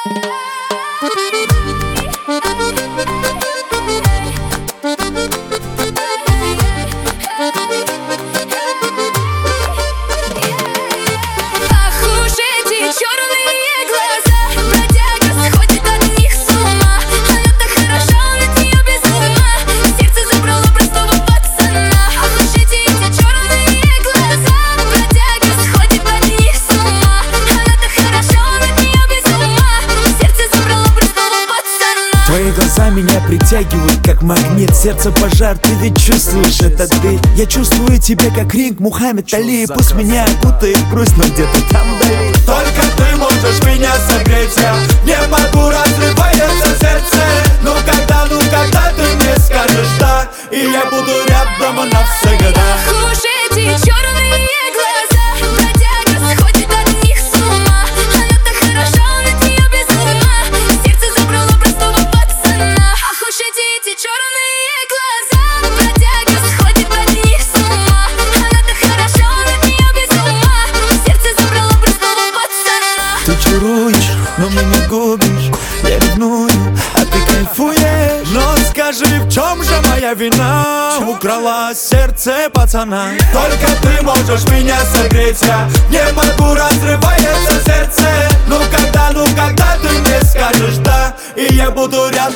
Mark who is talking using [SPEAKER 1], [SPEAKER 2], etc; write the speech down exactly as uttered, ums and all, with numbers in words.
[SPEAKER 1] Твои глаза меня притягивают, как магнит. Сердце пожар, ты ведь чувствуешь, это ты. Я чувствую тебя, как ринг Мухаммед Али. Пусть меня окутает грусть, но где-то там вдали.
[SPEAKER 2] Только ты можешь меня согреть, я не могу, разрывается сердце. Ну когда, ну когда ты мне скажешь да, и я буду рядом навсегда.
[SPEAKER 3] Ах уж эти черные глаза, бродяга сходит от них с ума. Она так хороша, он от нее без ума. Сердце забрало простого пацана. Ах уж эти, эти черные глаза, бродяга сходит от них с ума. Она так хороша, он от нее без ума. Сердце забрало простого пацана.
[SPEAKER 1] Ты чаруешь, но меня не губишь. Я ревную, а ты кайфуешь.
[SPEAKER 2] Но скажи, в чем же моя вина? Украла сердце пацана. Только ты можешь меня согреть, я не могу, разрывается сердце. Ну когда, ну когда ты мне скажешь да, и я буду рядом